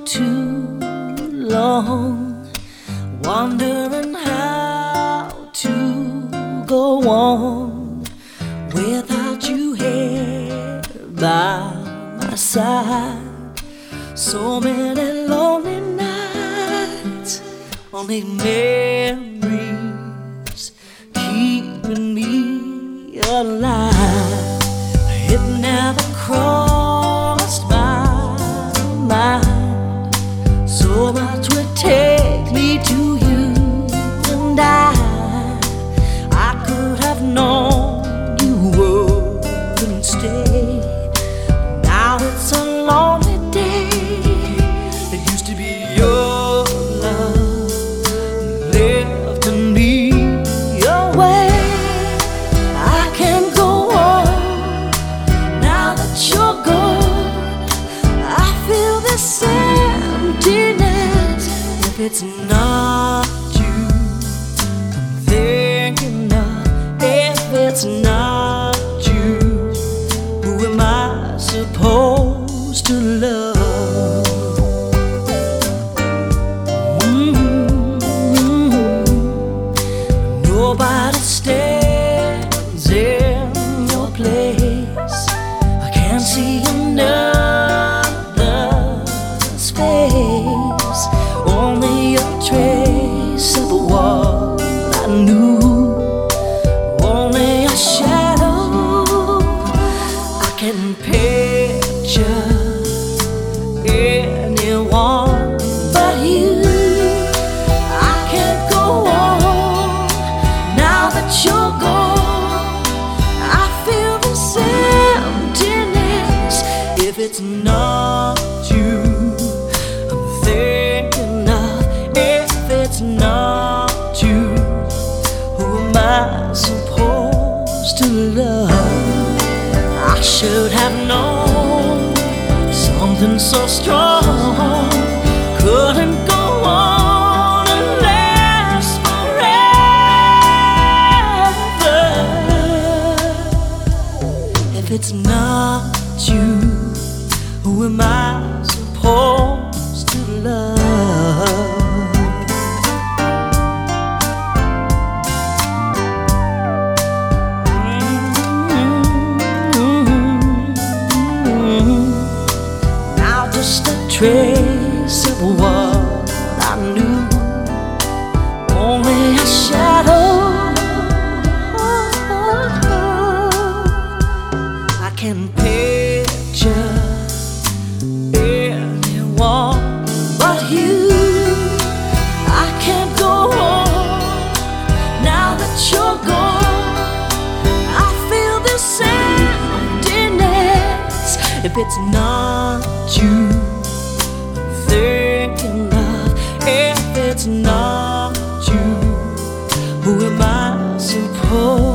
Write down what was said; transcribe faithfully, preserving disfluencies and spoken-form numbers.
too long, wondering how to go on without you here by my side. So many lonely nights, only memories keeping me alive. It never crossed my mind so much would take me to you, and I I could have known you wouldn't stay. Now it's a lonely day. It used to be your love lifting me away. I can't go on now that you're gone. I feel this emptiness. If it's not you I'm thinking of, if it's not you, who am I supposed to love? Mm-hmm. Nobody stands in your place. I can't see another space, only a trace of what I knew, only a shadow. I can picture anyone but you. I can't go on now that you're gone. I feel this emptiness. If it's not you I'm thinking of, if it's not you, who am I supposed to love? I should have known something so strong couldn't go on and last forever. If it's not you, who am I supposed to love? Just a trace of what I knew, only a shadow. I can picture anyone but you. I can't go on now that you're gone. I feel this emptiness. If it's not you I'm thinking of, if it's not you, who am I supposed